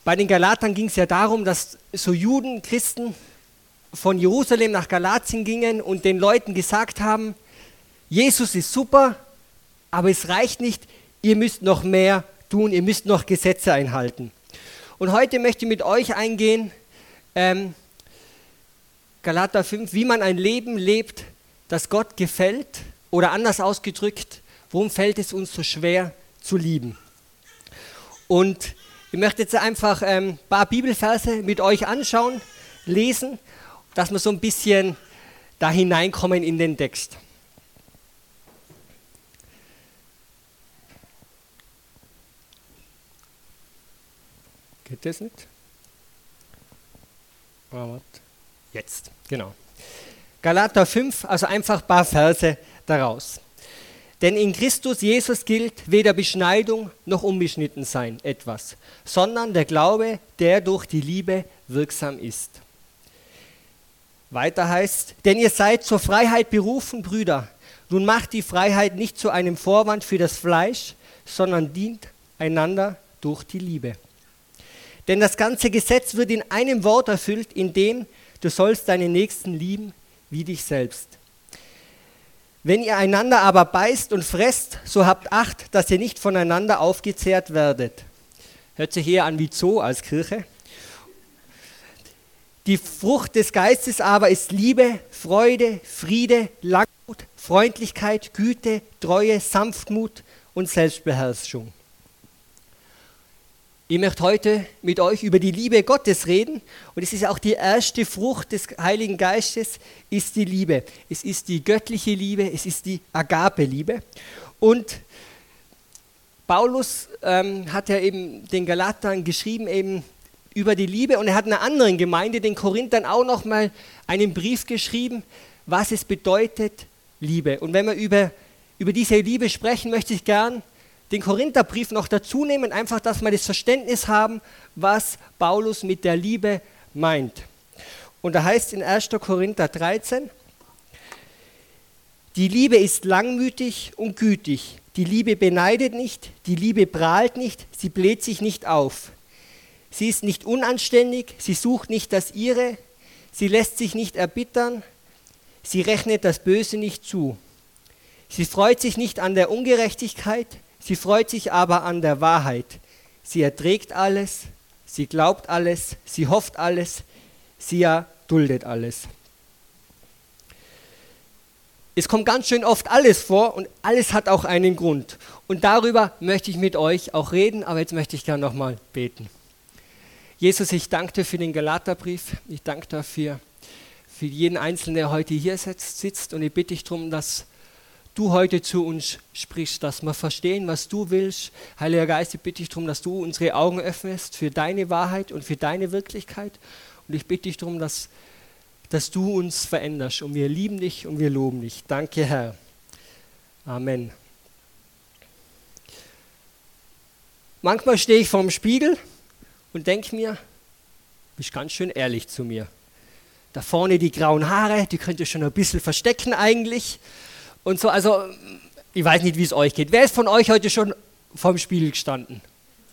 Bei den Galatern ging es ja darum, dass so Juden, Christen von Jerusalem nach Galatien gingen und den Leuten gesagt haben, Jesus ist super, aber es reicht nicht, ihr müsst noch mehr tun, ihr müsst noch Gesetze einhalten. Und heute möchte ich mit euch eingehen, Galater 5, wie man ein Leben lebt, das Gott gefällt, oder anders ausgedrückt, warum fällt es uns so schwer zu lieben? Und ich möchte jetzt einfach ein paar Bibelverse mit euch anschauen, lesen, dass wir so ein bisschen da hineinkommen in den Text. Geht das nicht? Jetzt, genau. Galater 5, also einfach ein paar Verse daraus. Denn in Christus Jesus gilt weder Beschneidung noch Unbeschnittensein etwas, sondern der Glaube, der durch die Liebe wirksam ist. Weiter heißt, denn ihr seid zur Freiheit berufen, Brüder. Nun macht die Freiheit nicht zu einem Vorwand für das Fleisch, sondern dient einander durch die Liebe. Denn das ganze Gesetz wird in einem Wort erfüllt, in dem du sollst deinen Nächsten lieben wie dich selbst. Wenn ihr einander aber beißt und fresst, so habt Acht, dass ihr nicht voneinander aufgezehrt werdet. Hört sich eher an wie Zoo als Kirche. Die Frucht des Geistes aber ist Liebe, Freude, Friede, Langmut, Freundlichkeit, Güte, Treue, Sanftmut und Selbstbeherrschung. Ich möchte heute mit euch über die Liebe Gottes reden und es ist auch die erste Frucht des Heiligen Geistes, ist die Liebe. Es ist die göttliche Liebe, es ist die Agape-Liebe. Und Paulus hat ja eben den Galatern geschrieben eben über die Liebe und er hat einer anderen Gemeinde, den Korinthern, auch nochmal einen Brief geschrieben, was es bedeutet, Liebe. Und wenn wir über diese Liebe sprechen, möchte ich gern den Korintherbrief noch dazu nehmen, einfach, dass wir das Verständnis haben, was Paulus mit der Liebe meint. Und da heißt in 1. Korinther 13, die Liebe ist langmütig und gütig, die Liebe beneidet nicht, die Liebe prahlt nicht, sie bläht sich nicht auf. Sie ist nicht unanständig, sie sucht nicht das Ihre, sie lässt sich nicht erbittern, sie rechnet das Böse nicht zu. Sie freut sich nicht an der Ungerechtigkeit, sie freut sich aber an der Wahrheit. Sie erträgt alles, sie glaubt alles, sie hofft alles, sie erduldet alles. Es kommt ganz schön oft alles vor und alles hat auch einen Grund. Und darüber möchte ich mit euch auch reden, aber jetzt möchte ich gerne nochmal beten. Jesus, ich danke dir für den Galaterbrief. Ich danke dir für jeden Einzelnen, der heute hier sitzt. Und ich bitte dich darum, dass du heute zu uns sprichst, dass wir verstehen, was du willst. Heiliger Geist, ich bitte dich darum, dass du unsere Augen öffnest für deine Wahrheit und für deine Wirklichkeit. Und ich bitte dich darum, dass du uns veränderst. Und wir lieben dich und wir loben dich. Danke, Herr. Amen. Manchmal stehe ich vorm Spiegel und denke mir, du bist ganz schön ehrlich zu mir. Da vorne die grauen Haare, die könnt ihr schon ein bisschen verstecken eigentlich. Und so, also ich weiß nicht, wie es euch geht. Wer ist von euch heute schon vorm Spiegel gestanden?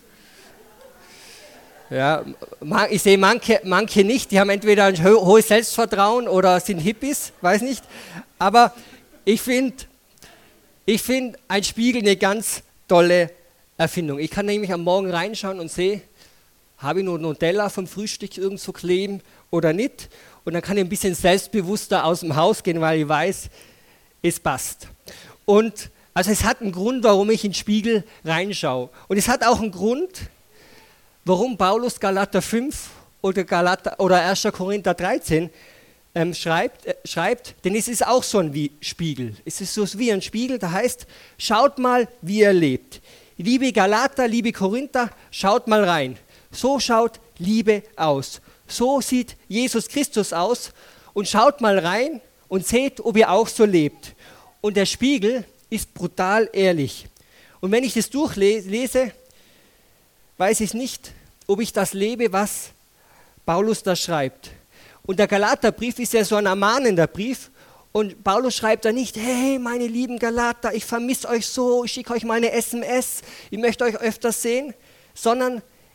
Ja, ich sehe manche nicht, die haben entweder ein hohes Selbstvertrauen oder sind Hippies, weiß nicht. Aber ich finde ein Spiegel eine ganz tolle Erfindung. Ich kann nämlich am Morgen reinschauen und sehe, habe ich nur Nutella vom Frühstück irgendwo kleben oder nicht. Und dann kann ich ein bisschen selbstbewusster aus dem Haus gehen, weil ich weiß, es passt. Und also es hat einen Grund, warum ich in den Spiegel reinschaue. Und es hat auch einen Grund, warum Paulus Galater 5 oder 1. Korinther 13 schreibt, denn es ist auch so ein Spiegel. Es ist so wie ein Spiegel, da heißt, schaut mal, wie ihr lebt. Liebe Galater, liebe Korinther, schaut mal rein. So schaut Liebe aus. So sieht Jesus Christus aus und schaut mal rein und seht, ob ihr auch so lebt. Und der Spiegel ist brutal ehrlich. Und wenn ich das durchlese, weiß ich nicht, ob ich das lebe, was Paulus da schreibt. Und der Galaterbrief ist ja so ein ermahnender Brief. Und Paulus schreibt da nicht, hey, meine lieben Galater, ich vermisse euch so, ich schicke euch meine SMS, ich möchte euch öfters sehen, sondern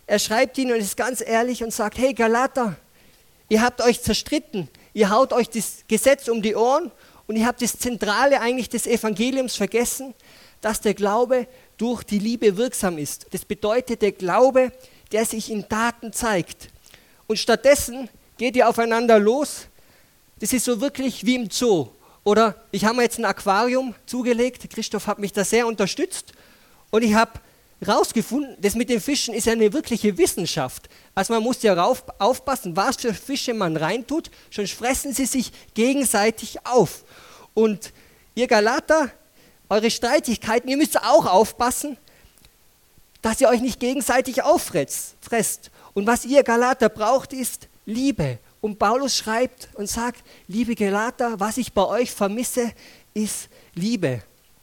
er schreibt ihnen und ist ganz ehrlich und sagt, hey Galater, ihr habt euch zerstritten, ihr haut euch das Gesetz um die Ohren und ihr habt das Zentrale eigentlich des Evangeliums vergessen, dass der Glaube durch die Liebe wirksam ist. Das bedeutet der Glaube, der sich in Taten zeigt. Und stattdessen geht ihr aufeinander los. Das ist so wirklich wie im Zoo. Oder ich habe mir jetzt ein Aquarium zugelegt, Christoph hat mich da sehr unterstützt und ich habe rausgefunden, das mit den Fischen ist ja eine wirkliche Wissenschaft. Also man muss ja aufpassen, was für Fische man reintut, sonst fressen sie sich gegenseitig auf. Und ihr Galater, eure Streitigkeiten, ihr müsst auch aufpassen, dass ihr euch nicht gegenseitig auffresst. Und was ihr Galater braucht, ist Liebe. Und Paulus schreibt und sagt, liebe Galater, was ich bei euch vermisse, ist Liebe.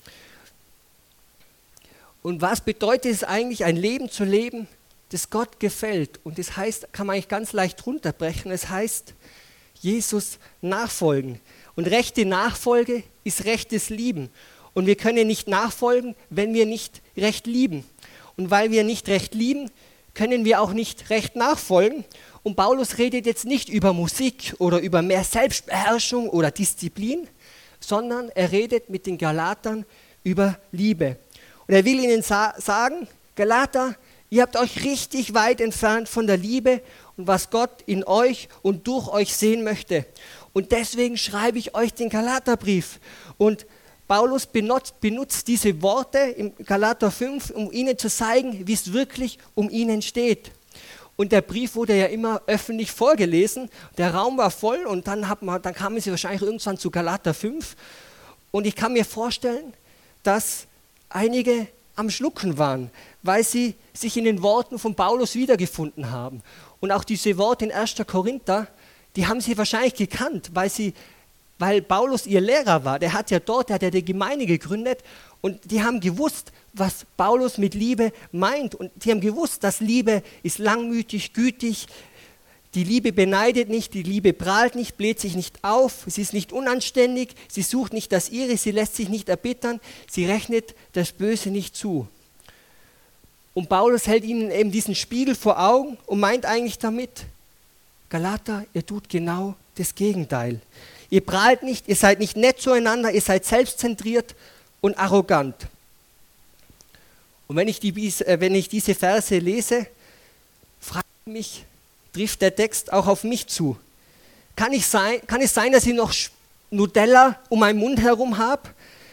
Und was bedeutet es eigentlich, ein Leben zu leben, das Gott gefällt? Und das heißt, kann man eigentlich ganz leicht runterbrechen, es heißt, Jesus nachfolgen. Und rechte Nachfolge ist rechtes Lieben. Und wir können nicht nachfolgen, wenn wir nicht recht lieben. Und weil wir nicht recht lieben, können wir auch nicht recht nachfolgen. Und Paulus redet jetzt nicht über Musik oder über mehr Selbstbeherrschung oder Disziplin, sondern er redet mit den Galatern über Liebe. Und er will ihnen sagen, Galater, ihr habt euch richtig weit entfernt von der Liebe und was Gott in euch und durch euch sehen möchte. Und deswegen schreibe ich euch den Galaterbrief. Und Paulus benutzt diese Worte im Galater 5, um ihnen zu zeigen, wie es wirklich um ihnen steht. Und der Brief wurde ja immer öffentlich vorgelesen. Der Raum war voll und dann kamen sie wahrscheinlich irgendwann zu Galater 5. Und ich kann mir vorstellen, dass einige am Schlucken waren, weil sie sich in den Worten von Paulus wiedergefunden haben. Und auch diese Worte in 1. Korinther, die haben sie wahrscheinlich gekannt, weil Paulus ihr Lehrer war. Der hat ja die Gemeinde gegründet und die haben gewusst, was Paulus mit Liebe meint. Und die haben gewusst, dass Liebe ist langmütig, gütig, die Liebe beneidet nicht, die Liebe prahlt nicht, bläht sich nicht auf, sie ist nicht unanständig, sie sucht nicht das Ihre, sie lässt sich nicht erbittern, sie rechnet das Böse nicht zu. Und Paulus hält ihnen eben diesen Spiegel vor Augen und meint eigentlich damit, Galater, ihr tut genau das Gegenteil. Ihr prahlt nicht, ihr seid nicht nett zueinander, ihr seid selbstzentriert und arrogant. Und wenn ich diese Verse lese, frage ich mich, trifft der Text auch auf mich zu? Kann es sein, dass ich noch Nutella um meinen Mund herum habe?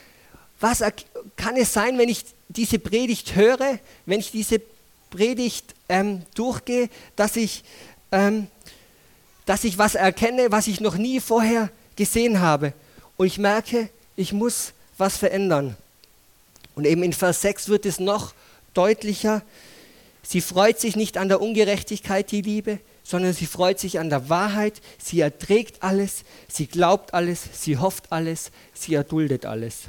Kann es sein, wenn ich diese Predigt höre, wenn ich diese Predigt durchgehe, dass ich was erkenne, was ich noch nie vorher gesehen habe? Und ich merke, ich muss was verändern. Und eben in Vers 6 wird es noch deutlicher. Sie freut sich nicht an der Ungerechtigkeit, die Liebe, sondern sie freut sich an der Wahrheit. Sie erträgt alles, sie glaubt alles, sie hofft alles, sie erduldet alles.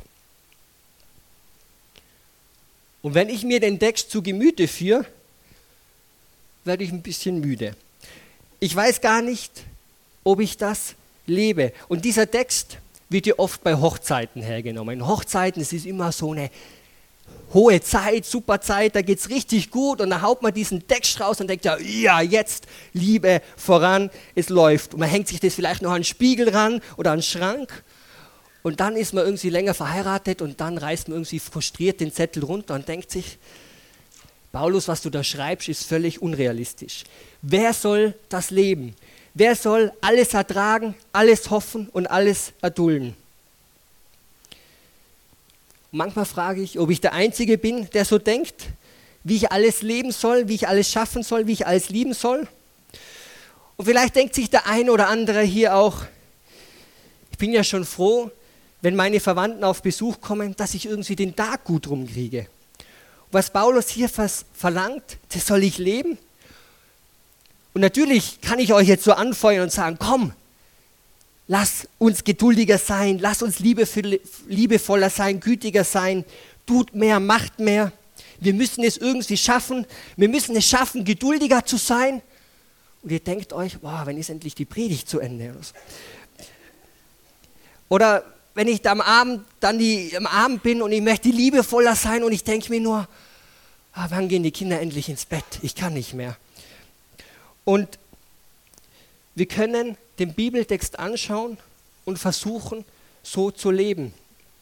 Und wenn ich mir den Text zu Gemüte führe, werde ich ein bisschen müde. Ich weiß gar nicht, ob ich das lebe. Und dieser Text wird ja oft bei Hochzeiten hergenommen. In Hochzeiten, es ist immer so eine hohe Zeit, super Zeit, da geht es richtig gut und dann haut man diesen Text raus und denkt, ja, jetzt Liebe voran, es läuft. Und man hängt sich das vielleicht noch an den Spiegel ran oder an den Schrank und dann ist man irgendwie länger verheiratet und dann reißt man irgendwie frustriert den Zettel runter und denkt sich, Paulus, was du da schreibst, ist völlig unrealistisch. Wer soll das leben? Wer soll alles ertragen, alles hoffen und alles erdulden? Manchmal frage ich, ob ich der Einzige bin, der so denkt, wie ich alles leben soll, wie ich alles schaffen soll, wie ich alles lieben soll. Und vielleicht denkt sich der eine oder andere hier auch, ich bin ja schon froh, wenn meine Verwandten auf Besuch kommen, dass ich irgendwie den Tag gut rumkriege. Was Paulus hier verlangt, das soll ich leben. Und natürlich kann ich euch jetzt so anfeuern und sagen, komm, lass uns geduldiger sein, lass uns liebevoller sein, gütiger sein, tut mehr, macht mehr. Wir müssen es irgendwie schaffen, wir müssen es schaffen, geduldiger zu sein. Und ihr denkt euch, wow, wann ist endlich die Predigt zu Ende? Oder wenn ich am Abend bin und ich möchte liebevoller sein und ich denke mir nur, wann gehen die Kinder endlich ins Bett? Ich kann nicht mehr. Und wir können den Bibeltext anschauen und versuchen, so zu leben.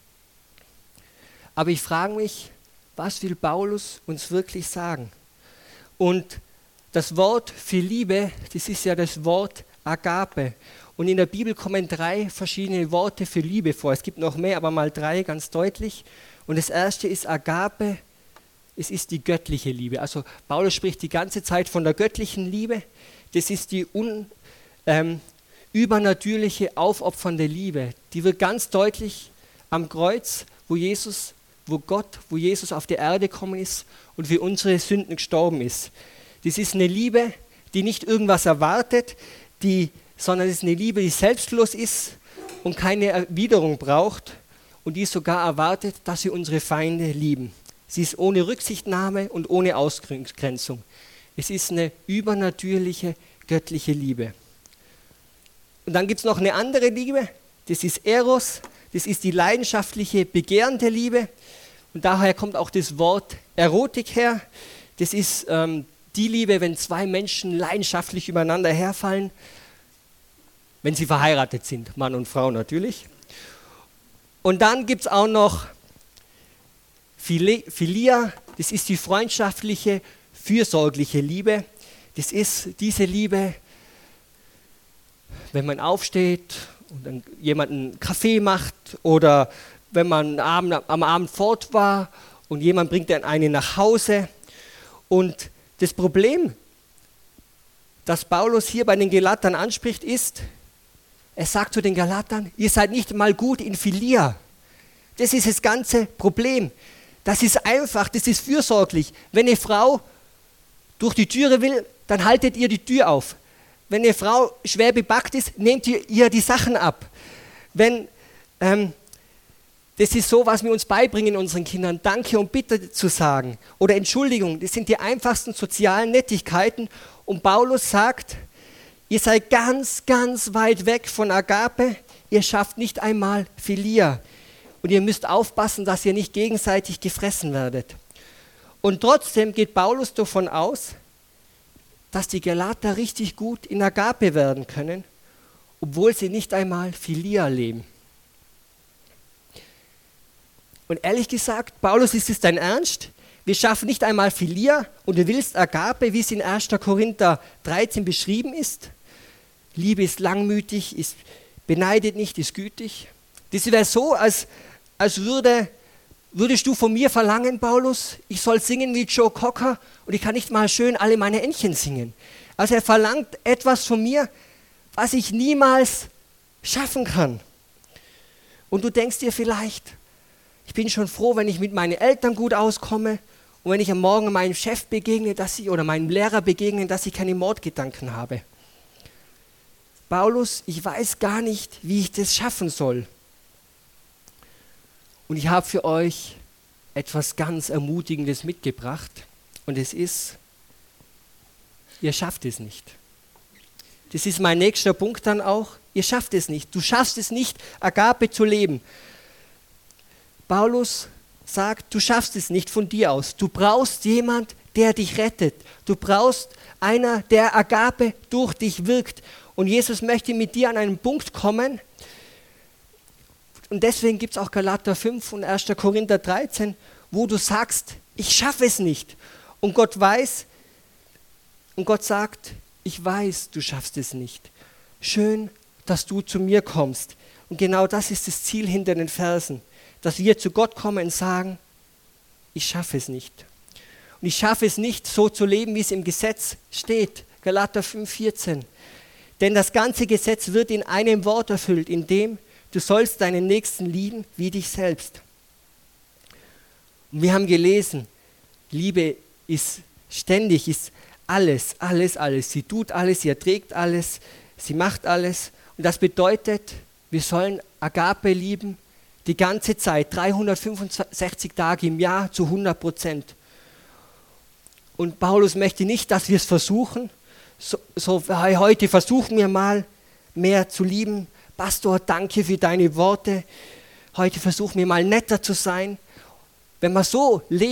Aber ich frage mich, was will Paulus uns wirklich sagen? Und das Wort für Liebe, das ist ja das Wort Agape. Und in der Bibel kommen 3 verschiedene Worte für Liebe vor. Es gibt noch mehr, aber mal 3 ganz deutlich. Und das erste ist Agape, es ist die göttliche Liebe. Also Paulus spricht die ganze Zeit von der göttlichen Liebe. Das ist die übernatürliche, aufopfernde Liebe. Die wird ganz deutlich am Kreuz, wo Jesus auf die Erde gekommen ist und für unsere Sünden gestorben ist. Das ist eine Liebe, die nicht irgendwas erwartet, sondern es ist eine Liebe, die selbstlos ist und keine Erwiderung braucht und die sogar erwartet, dass wir unsere Feinde lieben. Sie ist ohne Rücksichtnahme und ohne Ausgrenzung. Es ist eine übernatürliche, göttliche Liebe. Und dann gibt es noch eine andere Liebe, das ist Eros, das ist die leidenschaftliche, begehrende Liebe. Und daher kommt auch das Wort Erotik her. Das ist die Liebe, wenn 2 Menschen leidenschaftlich übereinander herfallen, wenn sie verheiratet sind, Mann und Frau natürlich. Und dann gibt es auch noch Philia, das ist die freundschaftliche, fürsorgliche Liebe. Das ist diese Liebe, wenn man aufsteht und dann jemanden Kaffee macht oder wenn man am Abend fort war und jemand bringt dann einen nach Hause. Und das Problem, das Paulus hier bei den Galatern anspricht, ist, er sagt zu den Galatern, ihr seid nicht mal gut in Philia. Das ist das ganze Problem. Das ist einfach, das ist fürsorglich. Wenn eine Frau durch die Türe will, dann haltet ihr die Tür auf. Wenn eine Frau schwer bepackt ist, nehmt ihr die Sachen ab. Das ist so, was wir uns beibringen unseren Kindern, Danke und Bitte zu sagen oder Entschuldigung. Das sind die einfachsten sozialen Nettigkeiten. Und Paulus sagt, ihr seid ganz, ganz weit weg von Agape. Ihr schafft nicht einmal Philia. Und ihr müsst aufpassen, dass ihr nicht gegenseitig gefressen werdet. Und trotzdem geht Paulus davon aus, dass die Galater richtig gut in Agape werden können, obwohl sie nicht einmal Philia leben. Und ehrlich gesagt, Paulus, ist es dein Ernst? Wir schaffen nicht einmal Philia und du willst Agape, wie es in 1. Korinther 13 beschrieben ist? Liebe ist langmütig, beneidet nicht, ist gütig. Das wäre so, als würdest du von mir verlangen, Paulus, ich soll singen wie Joe Cocker und ich kann nicht mal schön alle meine Entchen singen. Also er verlangt etwas von mir, was ich niemals schaffen kann. Und du denkst dir vielleicht, ich bin schon froh, wenn ich mit meinen Eltern gut auskomme und wenn ich am Morgen meinem Chef begegne, oder meinem Lehrer begegne, dass ich keine Mordgedanken habe. Paulus, ich weiß gar nicht, wie ich das schaffen soll. Und ich habe für euch etwas ganz Ermutigendes mitgebracht. Und es ist, ihr schafft es nicht. Das ist mein nächster Punkt dann auch. Ihr schafft es nicht. Du schaffst es nicht, Agape zu leben. Paulus sagt, du schaffst es nicht von dir aus. Du brauchst jemand, der dich rettet. Du brauchst einer, der Agape durch dich wirkt. Und Jesus möchte mit dir an einen Punkt kommen. Und deswegen gibt es auch Galater 5 und 1. Korinther 13, wo du sagst, ich schaffe es nicht. Und Gott weiß, und Gott sagt, ich weiß, du schaffst es nicht. Schön, dass du zu mir kommst. Und genau das ist das Ziel hinter den Versen, dass wir zu Gott kommen und sagen, ich schaffe es nicht. Und ich schaffe es nicht, so zu leben, wie es im Gesetz steht. Galater 5,14. Denn das ganze Gesetz wird in einem Wort erfüllt, in dem du sollst deinen Nächsten lieben wie dich selbst. Und wir haben gelesen, Liebe ist ständig, ist alles. Sie tut alles, sie erträgt alles, sie macht alles. Und das bedeutet, wir sollen Agape lieben, die ganze Zeit, 365 Tage im Jahr zu 100%. Und Paulus möchte nicht, dass wir es versuchen, heute versuchen wir mal mehr zu lieben. Pastor, danke für deine Worte. Heute versuchen wir mal netter zu sein. Wenn wir so leben,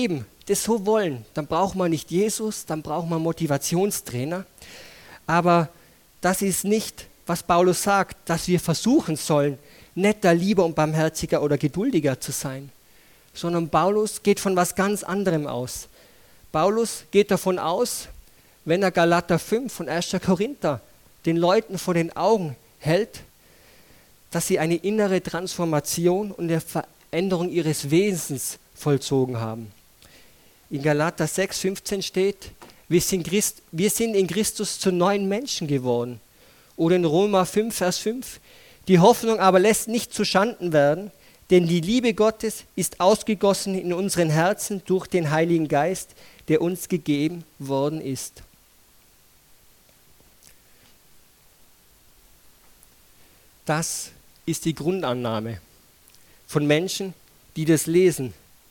das so wollen, dann braucht man nicht Jesus, dann braucht man Motivationstrainer. Aber das ist nicht, was Paulus sagt, dass wir versuchen sollen, netter, lieber und barmherziger oder geduldiger zu sein. Sondern Paulus geht von was ganz anderem aus. Paulus geht davon aus, wenn er Galater 5 und 1. Korinther den Leuten vor den Augen hält, dass sie eine innere Transformation und eine Veränderung ihres Wesens vollzogen haben. In Galater 6,15 steht, wir sind in Christus zu neuen Menschen geworden. Oder in Römer 5, Vers 5, die Hoffnung aber lässt nicht zuschanden werden, denn die Liebe Gottes ist ausgegossen in unseren Herzen durch den Heiligen Geist, der uns gegeben worden ist. Das ist die Grundannahme von Menschen, die das lesen.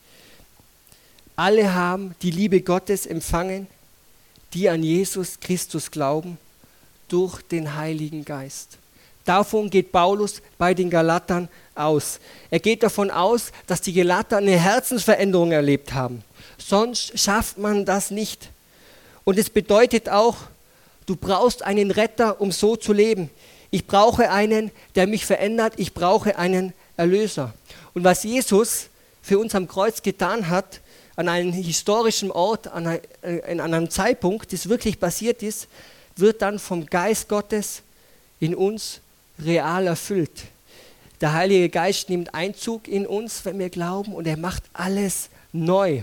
Alle haben die Liebe Gottes empfangen, die an Jesus Christus glauben, durch den Heiligen Geist. Davon geht Paulus bei den Galatern aus. Er geht davon aus, dass die Galater eine Herzensveränderung erlebt haben. Sonst schafft man das nicht. Und es bedeutet auch, du brauchst einen Retter, um so zu leben. Ich brauche einen, der mich verändert. Ich brauche einen Erlöser. Und was Jesus für uns am Kreuz getan hat, an einem historischen Ort, an einem Zeitpunkt, das wirklich passiert ist, wird dann vom Geist Gottes in uns real erfüllt. Der Heilige Geist nimmt Einzug in uns, wenn wir glauben, und er macht alles neu.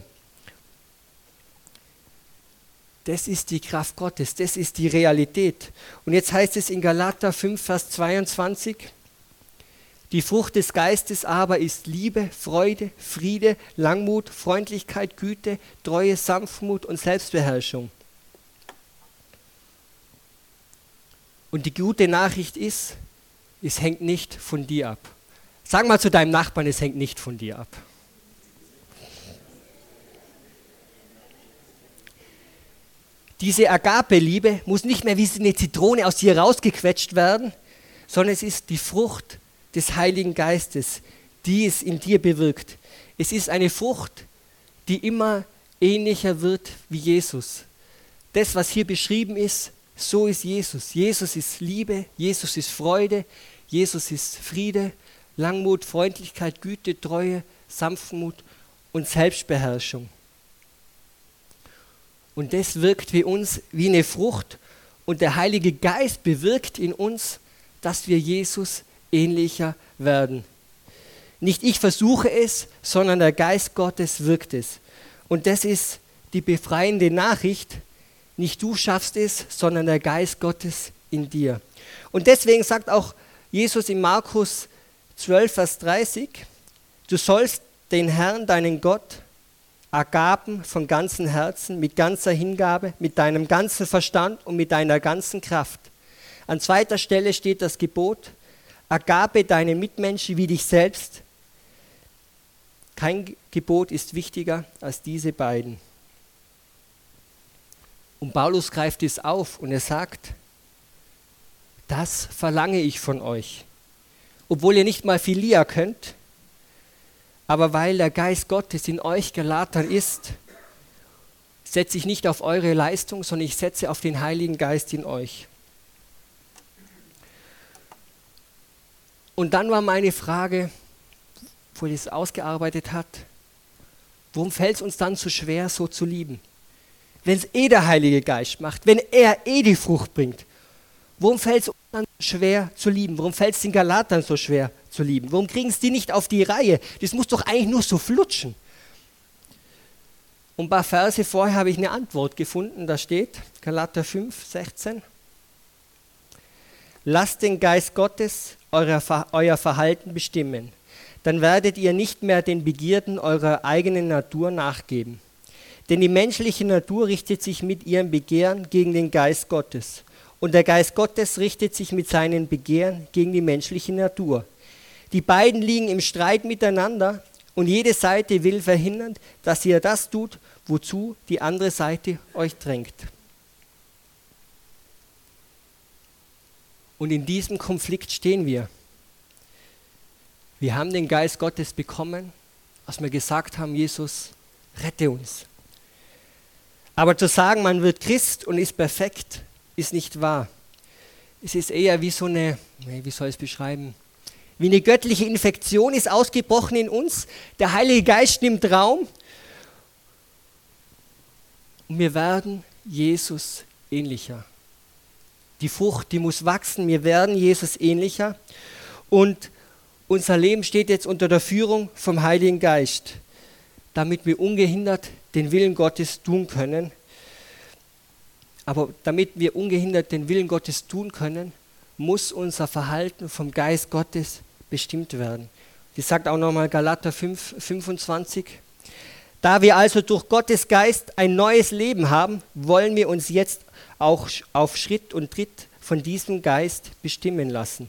Das ist die Kraft Gottes, das ist die Realität. Und jetzt heißt es in Galater 5, Vers 22, die Frucht des Geistes aber ist Liebe, Freude, Friede, Langmut, Freundlichkeit, Güte, Treue, Sanftmut und Selbstbeherrschung. Und die gute Nachricht ist, es hängt nicht von dir ab. Sag mal zu deinem Nachbarn, es hängt nicht von dir ab. Diese Agape-Liebe muss nicht mehr wie eine Zitrone aus dir rausgequetscht werden, sondern es ist die Frucht des Heiligen Geistes, die es in dir bewirkt. Es ist eine Frucht, die immer ähnlicher wird wie Jesus. Das, was hier beschrieben ist, so ist Jesus. Jesus ist Liebe, Jesus ist Freude, Jesus ist Friede, Langmut, Freundlichkeit, Güte, Treue, Sanftmut und Selbstbeherrschung. Und das wirkt wie uns wie eine Frucht und der Heilige Geist bewirkt in uns, dass wir Jesus ähnlicher werden. Nicht ich versuche es, sondern der Geist Gottes wirkt es. Und das ist die befreiende Nachricht. Nicht du schaffst es, sondern der Geist Gottes in dir. Und deswegen sagt auch Jesus in Markus 12, Vers 30, du sollst den Herrn, deinen Gott, ergaben von ganzem Herzen, mit ganzer Hingabe, mit deinem ganzen Verstand und mit deiner ganzen Kraft. An zweiter Stelle steht das Gebot, ergabe deine Mitmenschen wie dich selbst. Kein Gebot ist wichtiger als diese beiden. Und Paulus greift es auf und er sagt, das verlange ich von euch. Obwohl ihr nicht mal Philia könnt, aber weil der Geist Gottes in euch Galatern ist, setze ich nicht auf eure Leistung, sondern ich setze auf den Heiligen Geist in euch. Und dann war meine Frage, wo er das ausgearbeitet hat, warum fällt es uns dann so schwer, so zu lieben? Wenn es der Heilige Geist macht, wenn er die Frucht bringt, warum fällt es uns dann so schwer zu lieben? Warum fällt es den Galatern so schwer zu lieben? Warum kriegen es die nicht auf die Reihe? Das muss doch eigentlich nur so flutschen. Und ein paar Verse vorher habe ich eine Antwort gefunden, da steht, Galater 5, 16. Lasst den Geist Gottes euer Verhalten bestimmen, dann werdet ihr nicht mehr den Begierden eurer eigenen Natur nachgeben. Denn die menschliche Natur richtet sich mit ihrem Begehren gegen den Geist Gottes. Und der Geist Gottes richtet sich mit seinen Begehren gegen die menschliche Natur. Die beiden liegen im Streit miteinander und jede Seite will verhindern, dass ihr das tut, wozu die andere Seite euch drängt. Und in diesem Konflikt stehen wir. Wir haben den Geist Gottes bekommen, als wir gesagt haben, Jesus, rette uns. Aber zu sagen, man wird Christ und ist perfekt, ist nicht wahr. Es ist eher wie so eine, wie soll ich es beschreiben, wie eine göttliche Infektion ist ausgebrochen in uns. Der Heilige Geist nimmt Raum und wir werden Jesus ähnlicher. Die Frucht, die muss wachsen, wir werden Jesus ähnlicher und unser Leben steht jetzt unter der Führung vom Heiligen Geist, damit wir ungehindert den Willen Gottes tun können. Aber damit wir ungehindert den Willen Gottes tun können, muss unser Verhalten vom Geist Gottes bestimmt werden. Das sagt auch nochmal Galater 5, 25. Da wir also durch Gottes Geist ein neues Leben haben, wollen wir uns jetzt auch auf Schritt und Tritt von diesem Geist bestimmen lassen.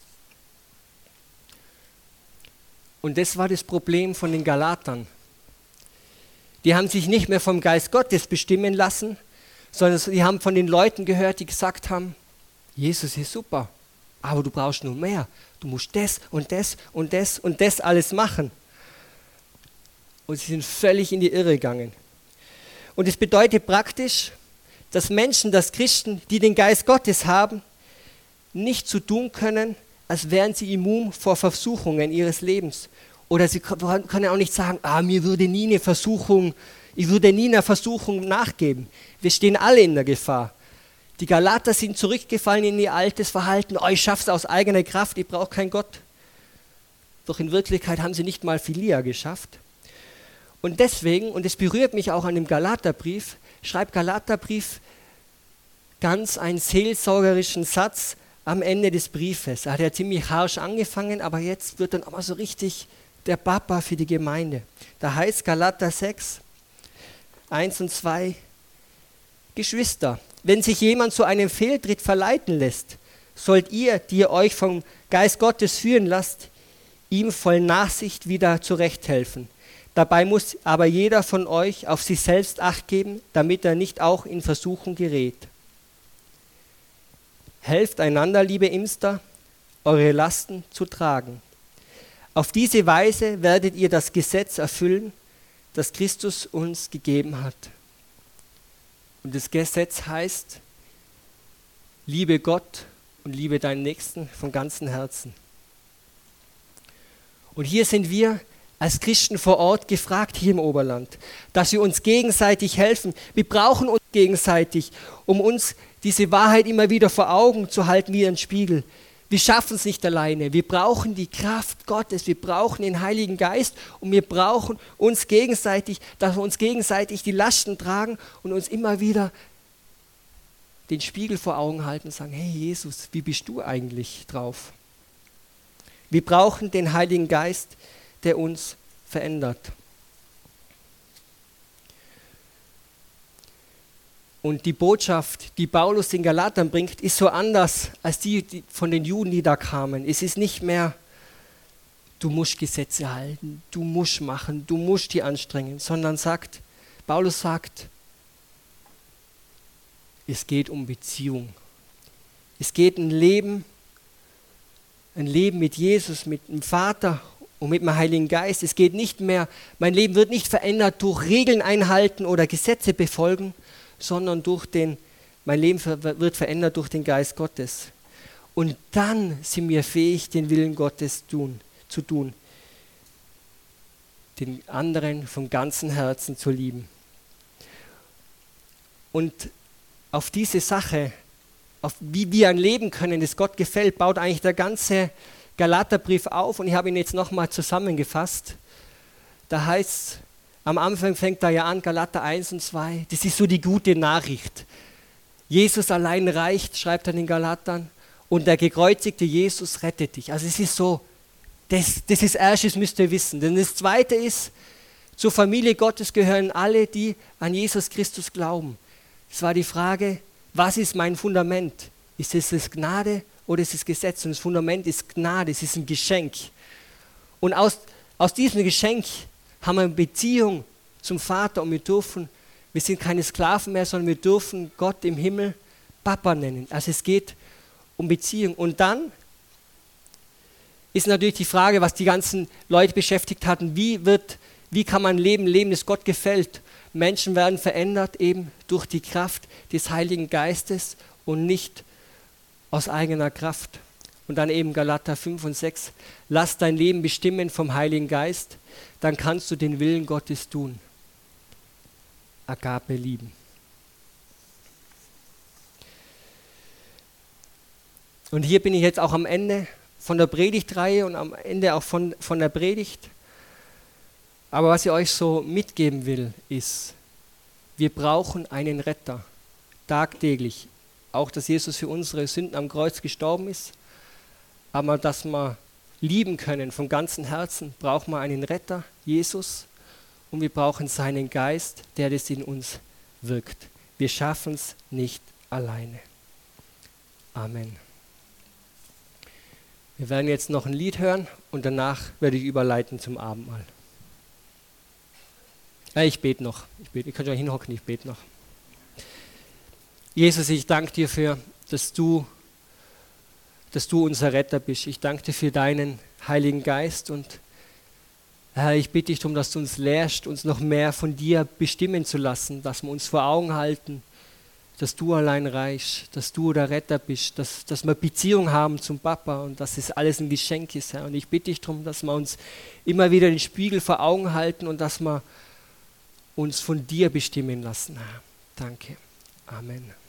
Und das war das Problem von den Galatern. Die haben sich nicht mehr vom Geist Gottes bestimmen lassen, sondern sie haben von den Leuten gehört, die gesagt haben, Jesus ist super, aber du brauchst nur mehr. Du musst das und das und das und das alles machen. Und sie sind völlig in die Irre gegangen. Und es bedeutet praktisch, dass Menschen, dass Christen, die den Geist Gottes haben, nicht so tun können, als wären sie immun vor Versuchungen ihres Lebens. Oder sie können auch nicht sagen, mir würde nie eine Versuchung, ich würde nie einer Versuchung nachgeben. Wir stehen alle in der Gefahr. Die Galater sind zurückgefallen in ihr altes Verhalten. Ich schaffe es aus eigener Kraft, ich brauche keinen Gott. Doch in Wirklichkeit haben sie nicht mal Philia geschafft. Und deswegen, und es berührt mich auch an dem Galaterbrief, schreibt Galaterbrief ganz einen seelsorgerischen Satz am Ende des Briefes. Er hat ja ziemlich harsch angefangen, aber jetzt wird dann auch mal so richtig der Papa für die Gemeinde. Da heißt Galater 6, 1 und 2, Geschwister, wenn sich jemand zu einem Fehltritt verleiten lässt, sollt ihr, die ihr euch vom Geist Gottes führen lasst, ihm voll Nachsicht wieder zurechthelfen. Dabei muss aber jeder von euch auf sich selbst Acht geben, damit er nicht auch in Versuchung gerät. Helft einander, liebe Imster, eure Lasten zu tragen. Auf diese Weise werdet ihr das Gesetz erfüllen, das Christus uns gegeben hat. Und das Gesetz heißt, liebe Gott und liebe deinen Nächsten von ganzem Herzen. Und hier sind wir als Christen vor Ort gefragt, hier im Oberland, dass wir uns gegenseitig helfen. Wir brauchen uns gegenseitig, um uns diese Wahrheit immer wieder vor Augen zu halten wie ein Spiegel. Wir schaffen es nicht alleine. Wir brauchen die Kraft Gottes, wir brauchen den Heiligen Geist und wir brauchen uns gegenseitig, dass wir uns gegenseitig die Lasten tragen und uns immer wieder den Spiegel vor Augen halten und sagen, hey Jesus, wie bist du eigentlich drauf? Wir brauchen den Heiligen Geist, der uns verändert. Und die Botschaft, die Paulus den Galatern bringt, ist so anders als die von den Juden, die da kamen. Es ist nicht mehr, du musst Gesetze halten, du musst machen, du musst dich anstrengen, sondern Paulus sagt, es geht um Beziehung. Es geht ein Leben mit Jesus, mit dem Vater und mit dem Heiligen Geist. Es geht nicht mehr, mein Leben wird nicht verändert durch Regeln einhalten oder Gesetze befolgen, sondern mein Leben wird verändert durch den Geist Gottes. Und dann sind wir fähig, den Willen Gottes zu tun, den anderen vom ganzen Herzen zu lieben. Und auf diese Sache, auf wie wir ein Leben können, das Gott gefällt, baut eigentlich der ganze Galaterbrief auf. Und ich habe ihn jetzt nochmal zusammengefasst. Da heißt es, am Anfang fängt er ja an, Galater 1 und 2, das ist so die gute Nachricht. Jesus allein reicht, schreibt er den Galatern, und der gekreuzigte Jesus rettet dich. Also es ist so, das ist erstes, müsst ihr wissen. Denn das Zweite ist, zur Familie Gottes gehören alle, die an Jesus Christus glauben. Es war die Frage, was ist mein Fundament? Ist es das Gnade oder ist es Gesetz? Und das Fundament ist Gnade, es ist ein Geschenk. Und aus diesem Geschenk haben wir eine Beziehung zum Vater und wir sind keine Sklaven mehr, sondern wir dürfen Gott im Himmel Papa nennen. Also es geht um Beziehung. Und dann ist natürlich die Frage, was die ganzen Leute beschäftigt hatten, wie wird Wie kann man leben, das Gott gefällt? Menschen werden verändert eben durch die Kraft des Heiligen Geistes und nicht aus eigener Kraft. Und dann eben Galater 5 und 6. Lass dein Leben bestimmen vom Heiligen Geist, dann kannst du den Willen Gottes tun. Agape lieben. Und hier bin ich jetzt auch am Ende von der Predigtreihe und am Ende auch von der Predigt. Aber was ich euch so mitgeben will, ist, wir brauchen einen Retter, tagtäglich. Auch, dass Jesus für unsere Sünden am Kreuz gestorben ist. Aber dass wir lieben können von ganzem Herzen, brauchen wir einen Retter, Jesus. Und wir brauchen seinen Geist, der das in uns wirkt. Wir schaffen es nicht alleine. Amen. Wir werden jetzt noch ein Lied hören und danach werde ich überleiten zum Abendmahl. Ich bete noch. Ihr könnt euch hinhocken, ich bete noch. Jesus, ich danke dir für, dass du unser Retter bist. Ich danke dir für deinen Heiligen Geist und Herr, ich bitte dich darum, dass du uns lehrst, uns noch mehr von dir bestimmen zu lassen, dass wir uns vor Augen halten, dass du allein reichst, dass du der Retter bist, dass wir Beziehung haben zum Papa und dass es alles ein Geschenk ist, Herr. Und ich bitte dich darum, dass wir uns immer wieder den Spiegel vor Augen halten und dass wir uns von dir bestimmen lassen, Herr. Danke. Amen.